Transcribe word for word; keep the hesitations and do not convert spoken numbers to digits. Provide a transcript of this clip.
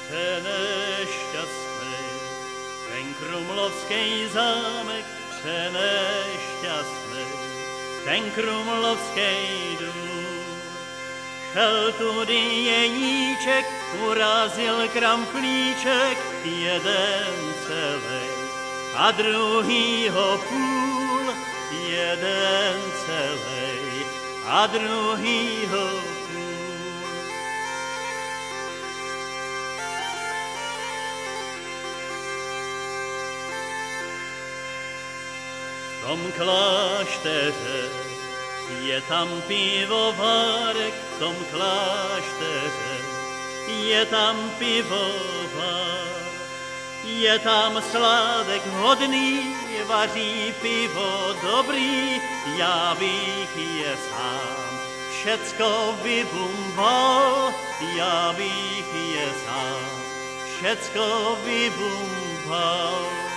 Přenešťastný, ten krumlovský zámek, přenešťastný, ten krumlovský dům. Šel tudy jeníček, urazil kramflíček, jeden celý a druhýho půl, jeden celý a druhýho půl. V tom klášteře je tam pivovárek, v tom klášteře je tam pivovar. Je tam sládek hodný, vaří pivo dobrý, já bych je sám všecko vybumbal, já bych je sám všecko vybumbal.